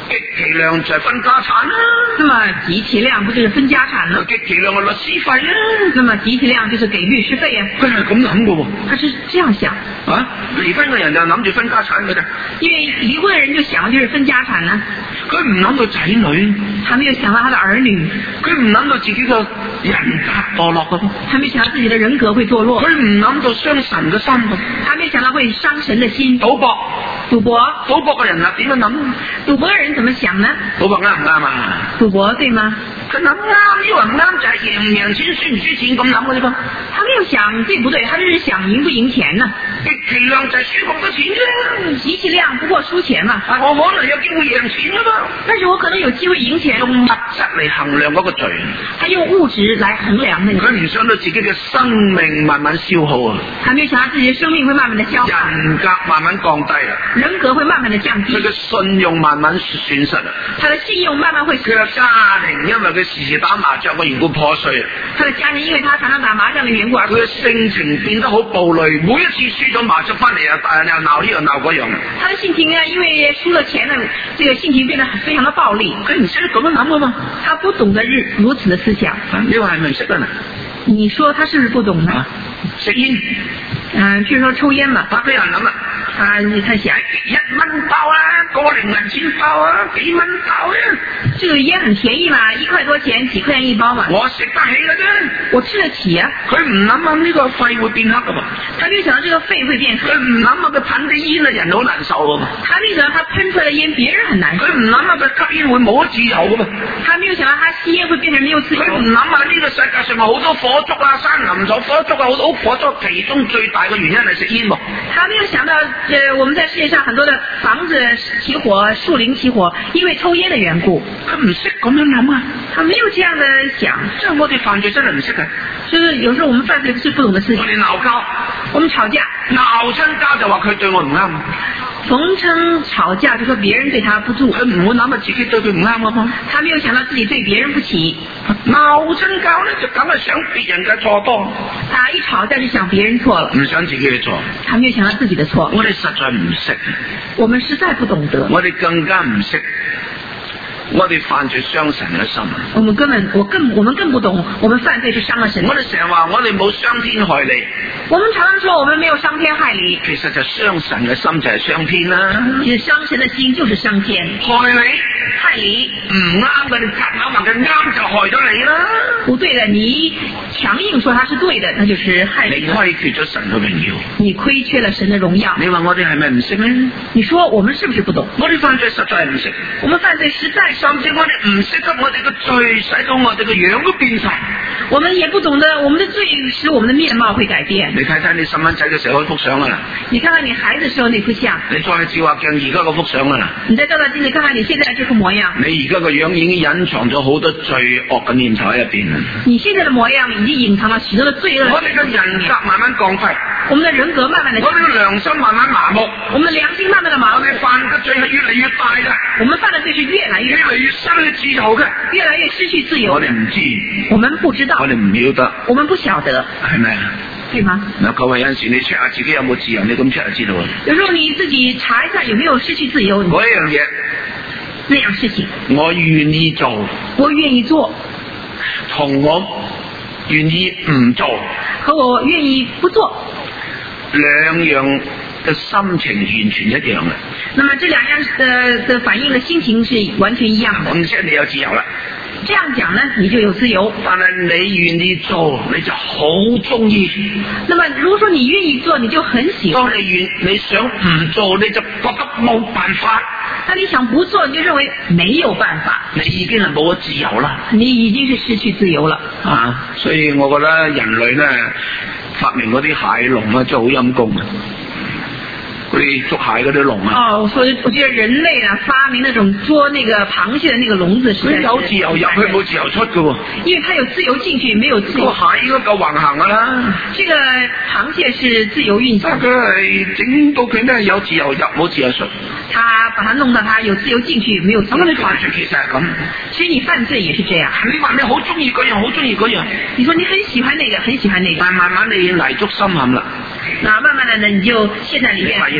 極其量就係分家產啦。 那麼極其量不就是分家產啦？ 極其量嘅律師費啦。 那麼極其量就是給律師費啊。 佢係咁諗嘅喎。 他是這樣想。 啊，離婚嘅人就諗住分家產嘅啫。 因為離婚嘅人就想就是分家產啦。 佢唔諗到仔女。 他沒有想到他的兒女。 佢唔諗到自己嘅人格墮落嘅。 他沒想到自己的人格會墮落。 佢唔諗到傷神嘅心。 他沒想到會傷神的心。 賭博。 賭博。 賭博嘅人啊，點樣諗？ 賭博嘅人怎麼想呢？ 賭博啱唔啱啊？ 賭博對嗎？ 佢諗啱，因為唔啱就係贏唔贏錢、輸唔輸錢咁諗嘅啫噃。 他沒有想對不對，他就是想贏不贏錢呢。 極其量就係輸咁多錢啫。 極其量不過輸錢嘛。 我可能有機會贏錢啊嘛。 但是我可能有機會贏錢。 用物質嚟衡量嗰個罪。 他用物質來衡量那個。 佢唔想到自己嘅生命慢慢消耗啊。 他沒有想到自己的生命會慢慢的消耗。 人格慢慢降低啊。 人格會慢慢的降低。 佢嘅信用慢慢損失啊。 他的信用慢慢會。 佢嘅家庭因為佢時時打麻雀嘅緣故破碎啊。 他的家庭因為他常常打麻將嘅緣故而。 佢嘅性情變得好暴戾，每一次輸咗麻雀翻嚟啊，又鬧呢又鬧嗰樣。 他的性情呢，因為輸了錢呢，這個性情變得非常的暴力。 佢唔識得咁樣諗噶嘛？ 他不懂得日如此的思想。 你話係咪識得呢？ 你說他是不是不懂呢？ 食煙， 嗯，據說抽煙嘛。 他俾人諗啦。 啊，你睇下， 一蚊包啊，個零銀錢包啊，幾蚊包啊？ 這個煙很便宜嘛，一塊多錢，幾塊錢一包嘛。 我食得起嘅啫， 我吃得起啊。 佢唔諗下呢個肺會變黑噶嘛？ 他沒有想到這個肺會變黑。 佢唔諗下佢噴啲煙啊，人好難受噶嘛？ 他沒有想到他噴出來的煙，別人很難受。 佢唔諗下佢吸煙會冇咗自由噶嘛？ 他沒有想到他吸煙會變成沒有自由。 佢唔諗下呢個世界上咪好多火燭啊，山林咗火燭啊，好多火燭，其中最大嘅原因係食煙喎。 他沒有想到，呃，我們在世界上很多的房子起火、樹林起火，因為抽煙的緣故。 佢唔識咁樣諗啊， 他沒有這樣的想。 即係我哋犯罪真係唔識嘅， 就是有時候我們犯罪是不懂的事情。 我哋鬧交， 我們吵架， 鬧親交就話佢對我唔啱。 逢稱吵架就說別人對他不住， 佢唔會諗下自己對佢唔啱啊嘛。 他沒有想到自己對別人不起。 鬧親交咧就梗係想別人嘅錯多。 他一吵架就想別人錯了， 唔想自己嘅錯。 他沒有想到自己的錯。 我哋實在唔識， 我們實在不懂得。 我哋更加唔識。我哋犯罪傷神嘅心， 我們根本我更我們更不懂，我們犯罪是傷了神。 我哋成日話我哋冇傷天害理， 我們常常說我們沒有傷天害理， 其實就傷神嘅心就係傷天啦。 其實傷神的心就是傷天， 害你害你唔啱嘅，你夾硬話佢啱就害咗你啦。 不對的，你強硬說他是對的，那就是害你。 你虧缺咗神嘅榮耀， 你虧缺了神的榮耀。 你話我哋係咪唔識呢？ 你說我們是不是不懂？ 我哋犯罪實在唔識， 我們犯罪實在。 甚至我哋唔識得我哋嘅罪，使到我哋嘅樣都變晒。 我們也不懂得我們的罪使我們的面貌會改變。 你睇睇你細蚊仔嘅時候嗰幅相啊， 你看看你孩子時候那幅相， 你再照下鏡而家嗰幅相啊， 你再照照鏡子看看你現在這副模樣。 你而家個樣已經隱藏咗好多罪惡嘅念頭喺入邊啦。 你現在的模樣已經隱藏了許多的罪惡。 我哋嘅人格慢慢降低， 我們的人格慢慢的降低， 我哋嘅良心慢慢麻木， 我們的良心慢慢的麻木。 我哋犯嘅罪係越嚟越大嘅， 我們犯的罪是越來越越嚟越失去自由嘅， 越來越失去自由。 我哋唔知， 我們不知道， 我哋唔曉得， 我們不曉得， 係咪啊？ 對嗎？ 嗱，各位有陣時你 check 下自己有冇自由，你咁 check 就知道啦。 有時候你自己查一下有沒有失去自由。 嗰一樣嘢， 那樣事情， 我願意做， 我願意做， 同我願意唔做， 和我願意不做， 兩樣嘅心情完全一樣嘅。 那麼這兩樣的的反應的心情是完全一樣的。 咁即係你有自由啦。 這樣講呢，你就有自由。 但係你願意做，你就好中意。 那麼如果說你願意做，你就很喜歡。 當你願你想唔做，你就覺得冇辦法。 當你想不做，你就認為沒有辦法。 你已經係冇咗自由啦。 你已經是失去自由了。 啊，所以我覺得人類咧發明嗰啲蟹籠咧真係好陰功啊！嗰啲捉蟹嗰啲籠啊！ 哦，所以我覺得人類啊發明那種捉那個螃蟹的那個籠子， 佢有自由入去，冇自由出嘅喎。 因為它有自由進去，沒有自由。 個蟹應該夠橫行噶啦。 這個螃蟹是自由運行。 但佢係整到佢咧有自由入，冇自由出。 他把它弄到它有自由進去，沒有自由出。 咁你犯罪其實係咁。 其實你犯罪也是這樣。 你話你好中意嗰樣，好中意嗰樣。 你說你很喜歡那個，很喜歡那個。 但慢慢你泥足深陷啦。 那慢慢的呢，你就陷在裏面。 你發現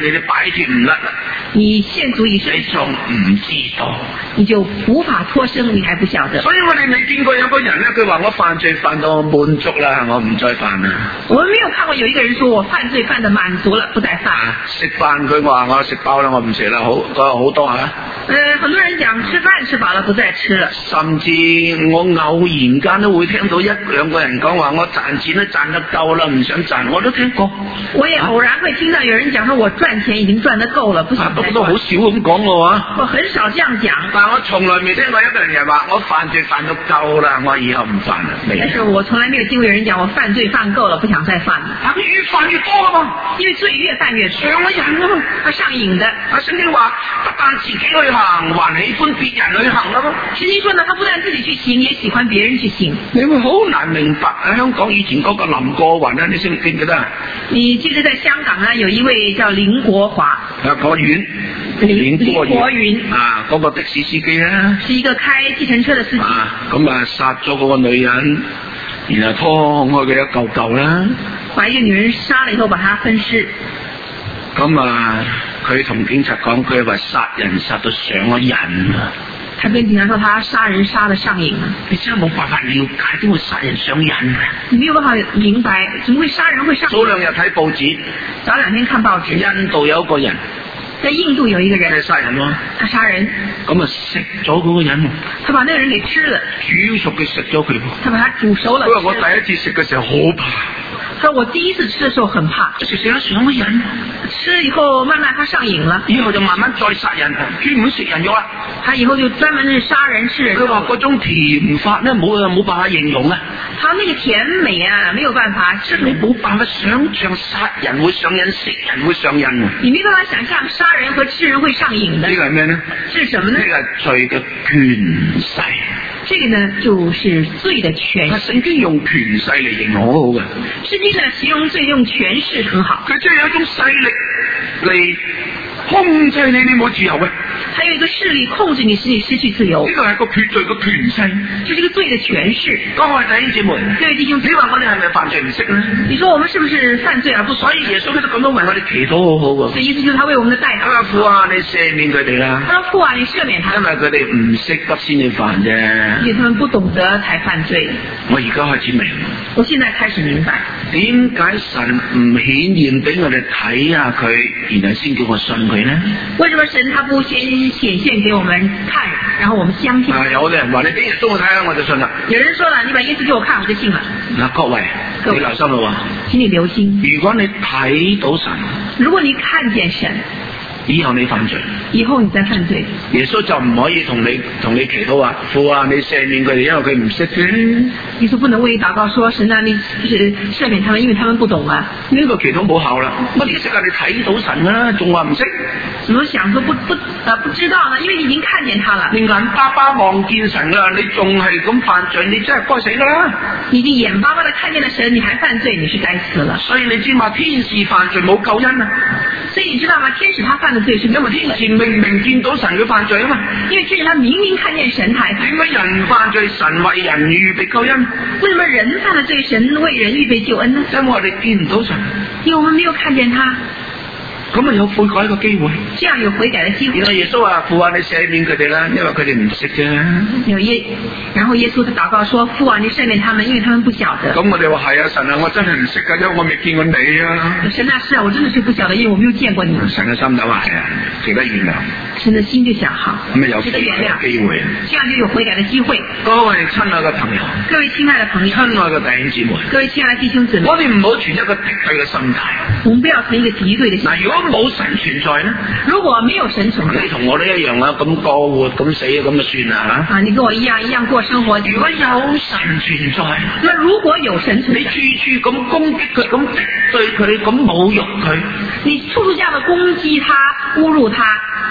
你哋擺脫唔甩啦。 你陷足以身， 你仲唔知道， 你就無法脫生，你還不曉得。 所以我哋未見過有個人咧，佢話我犯罪犯到滿足啦，我唔再犯啦。 我們沒有看過有一個人說我犯罪犯得滿足了，不再犯。 食飯佢話我食飽啦，我唔食啦，好好多吓。 呃，很多人講吃飯吃飽了，不再吃了。 甚至我偶然間都會聽到一兩個人講話，我賺錢都賺得夠啦，唔想賺，我都聽過。 我也偶然會聽到有人講說我賺錢已經賺得夠了，不想再賺。 不過都好少咁講嘅話。 我很少這樣講。 但我從來未聽過一個人話我犯罪犯到夠啦，我以後唔犯啦。 但是我從來沒有聽過有人講我犯罪犯夠了，不想再犯了。 他越犯越多啊嘛， 因為罪越犯越上咗癮啊嘛， 他上癮的。 啊，聖經話不但自己去行，還喜歡別人去行啊嘛。 聖經說呢，他不但自己去行，也喜歡別人去行。 你會好難明白喺香港以前嗰個林過雲啊，你記唔記得啊？ 你記得在香港呢，有一位叫林國華。 啊，國遠。 林國雲啊，嗰、那個的士司機啊， 是一個開計程車的司機。 啊，咁啊殺咗嗰個女人，然後拖開佢一嚿嚿啦。 把一個女人殺了以後，把她分屍。 咁啊，佢同警察講，佢話殺人殺到上咗癮啊。 他跟警察說，他殺人殺得上癮啊。 你真係冇辦法了解點會殺人上癮啊？ 你沒有辦法明白，怎麼會殺人會上癮？ 早兩日睇報紙， 早兩天看報紙， 印度有一個人。 在印度有一個人， 係殺人咯， 他殺人， 咁啊食咗嗰個人， 他把那個人給吃了， 煮熟佢食咗佢， 他把他煮熟了。 佢話我第一次食嘅時候好怕， 他說我第一次吃的時候很怕， 食食咗上咗癮， 吃了以後慢慢他上癮了， 以後就慢慢再殺人，專門食人肉啦。 他以後就專門是殺人吃人肉。 佢話嗰種甜法咧冇冇辦法形容啊， 他那個甜美啊沒有辦法， 即係你冇辦法想象殺人會上癮，食人會上癮啊！ 你沒辦法想象殺人和吃人會上癮的。 呢個係咩呢？ 是什麼呢？ 呢個係罪嘅權勢。 這個呢就是罪的權勢。 聖經用權勢嚟形容好好嘅。 聖經呢形容罪用權勢很好。 佢即係有一種勢力嚟控制你，你冇自由嘅。 還有一個勢力控制你，使你失去自由。 呢個係個絕對嘅權勢， 就是個罪的權勢。 各位弟兄姊妹， 各位弟兄姊妹， 你話我哋係咪犯罪唔識咧？ 你說我們是不是犯罪而不？ 所以耶穌基督咁樣為我哋祈禱好好嘅。 所以意思就是他為我們的代禱。 阿父啊，你赦免佢哋啦。 他說父啊，你赦免他。 因為佢哋唔識得先至犯啫。 因為他們不懂得才犯罪。 我而家開始明。 我現在開始明白。 點解神唔顯現俾我哋睇下佢，然後先叫我信佢呢？ 為什麼神他不先顯現給我們看，然後我們相信？ 啊，有啲人話你俾耶穌我睇下，我就信啦。 有人說了，你把耶穌給我看，我就信了。 嗱，各位，你留心咯， 請你留心。 如果你睇到神， 如果你看見神， 以後你犯罪， 以後你再犯罪， 耶穌就唔可以同你同你祈禱話，父啊，你赦免佢哋，因為佢唔識嘅。 耶穌不能為你禱告說，神啊，你就是赦免他們，因為他們不懂啊。 呢個祈禱冇效啦，乜你識啊？你睇到神啦，仲話唔識？ 怎麼想說不不呃不知道呢？因為你已經看見他了， 你眼巴巴望見神啦，你仲係咁犯罪，你真係該死噶啦！ 你已經眼巴巴地看見了神，你還犯罪，你是該死了。 所以你知嘛？天使犯罪冇救恩啊！ 所以你知道嗎？天使他犯的罪是因為天使明明見到神佢犯罪啊嘛， 因為天使他明明看見神才犯。 點解人犯罪，神為人預備救恩？ 為什麼人犯了罪，神為人預備救恩呢？ 因為我哋見唔到神， 因為我們沒有看見他。 咁咪有悔改嘅機會， 這樣有悔改嘅機會。 然後耶穌話：父啊，你赦免佢哋啦，因為佢哋唔識啫。 有耶，然後耶穌就禱告說：父啊，你赦免他們，因為他們不曉得。 咁我哋話係啊，神啊，我真係唔識噶，因為我未見過你啊。 神啊，是啊，我真的是不曉得，因為我沒有見過你。 神嘅心就話係啊，值得原諒。 神的心就想好， 咁咪有悔改嘅機會， 這樣就有悔改嘅機會。 各位親愛嘅朋友， 各位親愛的朋友， 親愛嘅弟兄姊妹， 各位親愛的弟兄姊妹， 我哋唔好存一個敵對嘅心態。 我們不要存一個敵對嘅心態。 嗱，如果冇神存在呢？ 如果沒有神存在， 你同我都一樣啊，咁過活咁死咁就算啦吓。 啊，你跟我一樣一樣過生活。 如果有神存在， 那如果有神存在， 你處處咁攻擊佢，咁敵對佢，咁侮辱佢， 你處處這樣的攻擊他、侮辱他，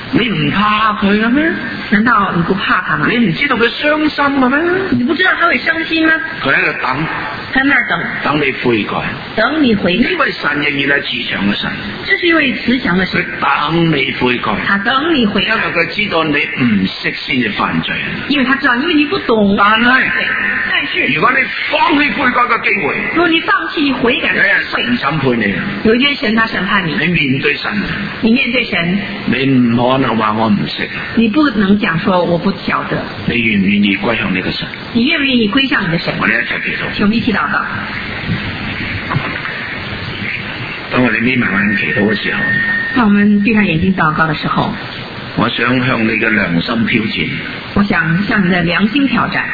你唔怕佢嘅咩？ 難道你不怕他嗎？ 你唔知道佢傷心嘅咩？ 你不知道他會傷心嗎？ 佢喺度等， 在那兒等， 等你悔改， 等你悔改。 呢位神仍然係慈祥嘅神， 這是一位慈祥嘅神， 佢等你悔改， 他等你悔改， 因為佢知道你唔識先至犯罪， 因為他知道，因為你不懂。 但係， 但是如果你放棄悔改嘅機會， 如果你放棄你悔改嘅機會， 神審判你， 有一天神他審判你， 你面對神， 你面對神， 你唔可能話我唔識， 你不能講說我不曉得， 你願唔願意歸向呢個神？ 你願唔願意歸向你的神？ 我哋一齊祈禱， 請我們一起禱告。 當我哋眯埋眼祈禱嘅時候， 當我們閉上眼睛禱告的時候， 我想向你嘅良心挑戰。 我想向你的良心挑戰。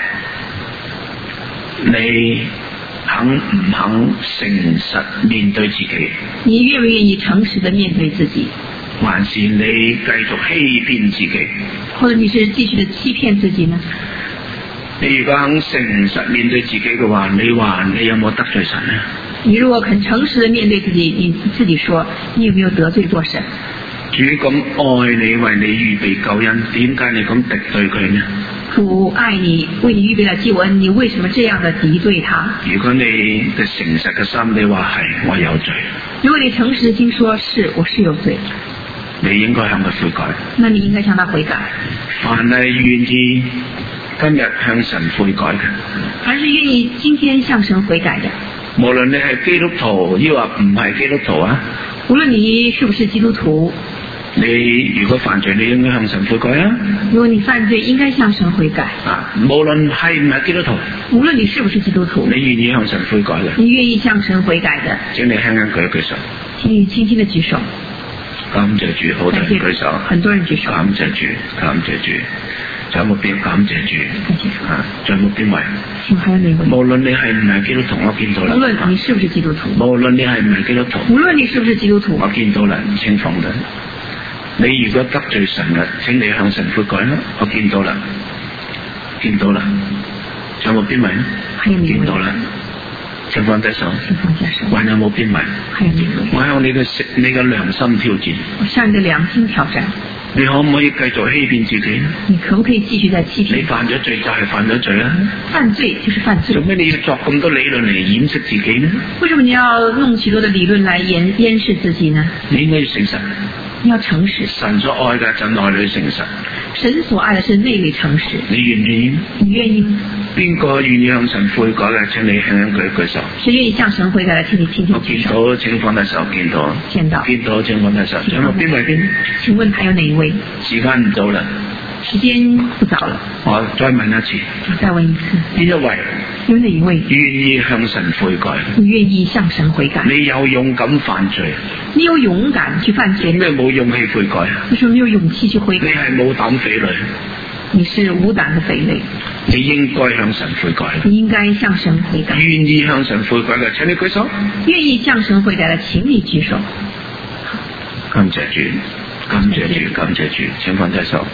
你肯唔肯誠實面對自己？ 你願唔願意誠實地面對自己？ 還是你繼續欺騙自己？ 或者你是繼續地欺騙自己呢？ 你如果肯誠實面對自己嘅話，你話你有冇得罪神呢？ 你如果肯誠實地面對自己，你自己說，你有沒有得罪過神？ 主咁愛你，為你預備救恩，點解你咁敵對佢呢？ 主愛你，為你預備了救恩，你為什麼這樣的敵對他？ 如果你嘅誠實嘅心，你話係我有罪。 如果你誠實的心說是我是有罪， 你應該向佢悔改。 那你應該向他悔改。 凡係願意今日向神悔改嘅， 凡是願意今天向神悔改的， 無論你係基督徒抑或唔係基督徒啊， 無論你是不是基督徒， 你如果犯罪，你應該向神悔改啊。 如果你犯罪，應該向神悔改啊，無論係唔係基督徒， 無論你是不是基督徒， 你願意向神悔改嘅， 你願意向神悔改的， 請你輕輕舉一舉手。 請你輕輕的舉手。 感謝主，好多人舉手， 很多人舉手。 感謝主，感謝主。仲有冇邊？感謝主。 感謝主。 啊，仲有冇邊位？ 請還有哪位？ 無論你係唔係基督徒，我見到啦。 無論你是不是基督徒， 無論你係唔係基督徒， 無論你是不是基督徒， 我見到啦，請放啦。你如果得罪神嘅，請你向神悔改啦。我見到啦，見到啦。仲有冇邊位？ 還有哪位？ 見到啦。請放低手， 請放下手。 還有冇邊位？ 還有哪位？ 我向你嘅你嘅良心挑戰。 我向你的良心挑戰。 你可唔可以繼續欺騙自己？ 你可不可以繼續再欺騙？ 你犯咗罪就係犯咗罪啦。 犯罪就是犯罪。 做咩你要作咁多理論嚟掩飾自己呢？ 為什麼你要弄許多的理論來掩掩飾自己呢？ 你應該要誠實。 你要誠實。 神所愛嘅就內裏誠實。 神所愛的是內裏誠實。 你願唔願意？ 你願意？ 邊個願意向神悔改嘅？請你輕輕舉一舉手。 誰願意向神悔改嘅？請你輕輕舉手。 我見到，請放低手。見到。 見到。 見到，請放低手。仲有邊位邊？ 請問還有哪一位？ 時間唔早啦。 時間不早了。 我再問一次。 我再問一次。 邊一位？ 有哪一位願意向神悔改？ 你願意向神悔改？ 你有勇敢犯罪？ 你有勇敢去犯罪？ 咩冇勇氣悔改啊？ 為什麼沒有勇氣去悔改？ 你係冇膽匪類。 你是無膽的匪類。 你應該向神悔改。 你應該向神悔改。 願意向神悔改嘅，請你舉手。 願意向神悔改嘅，請你舉手。 感謝主，感謝主，感謝主，請放低手。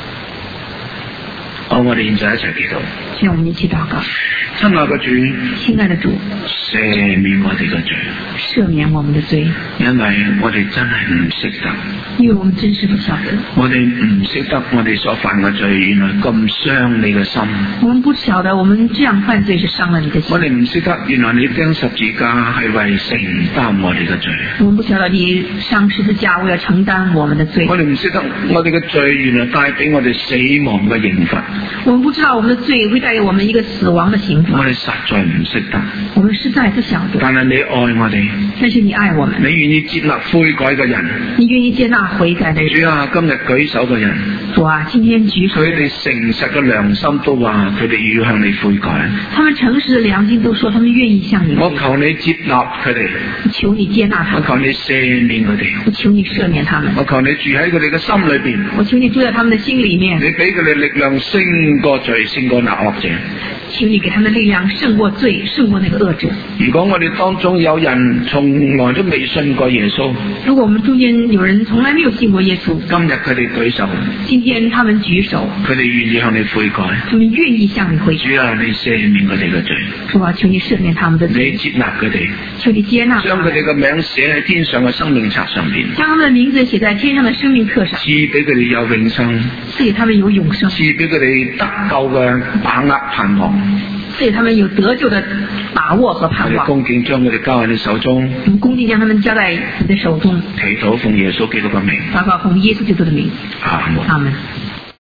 好，我哋現在一齊祈禱。 請我們一起禱告。 親愛嘅主， 親愛的主， 赦免我哋嘅罪， 赦免我們的罪， 因為我哋真係唔識得， 因為我們真是不曉得， 我哋唔識得我哋所犯嘅罪，原來咁傷你嘅心。 我們不曉得，我們這樣犯罪是傷了你的心。 我哋唔識得，原來你釘十字架係為承擔我哋嘅罪。 我們不曉得你上十字架為了承擔我們的罪。 我哋唔識得，我哋嘅罪原來帶俾我哋死亡嘅刑罰。 我們不知道我們的罪會帶給我們一個死亡的刑罰。 我哋實在唔識得， 我們實在不曉得。 但係你愛我哋， 但是你愛我們， 你願意接納悔改嘅人， 你願意接納悔改的人。 主啊，今日舉手嘅人， 主啊，今天舉手， 佢哋誠實嘅良心都話，佢哋要向你悔改。 他們誠實的良心都說，他們願意向你悔改。 我求你接納佢哋， 我求你接納他們。 我求你赦免佢哋， 我求你赦免他們。 我求你住喺佢哋嘅心裏邊， 我求你住在他們的心裏面。 你俾佢哋力量勝過罪，勝過那惡者。 請你給他們力量勝過罪，勝過那個惡者。 如果我哋當中有人從來都未信過耶穌， 如果我們中間有人從來沒有信過耶穌， 今日佢哋舉手， 今天他們舉手， 佢哋願意向你悔改， 他們願意向你悔改。 主啊，你赦免佢哋嘅罪。 主啊，求你赦免他們的罪。 你接納佢哋， 求你接納， 將佢哋嘅名寫喺天上嘅生命冊上邊， 將他們的名字寫在天上的生命冊上， 賜俾佢哋有永生， 賜給他們有永生， 賜俾佢哋得救嘅把握盼望， 賜給他們有得救的把握和盼望。 恭敬將佢哋交喺你手中， 我們恭敬將他們交在你的手中， 祈禱奉耶穌基督嘅名， 禱告奉耶穌基督的名， 阿門。 阿門。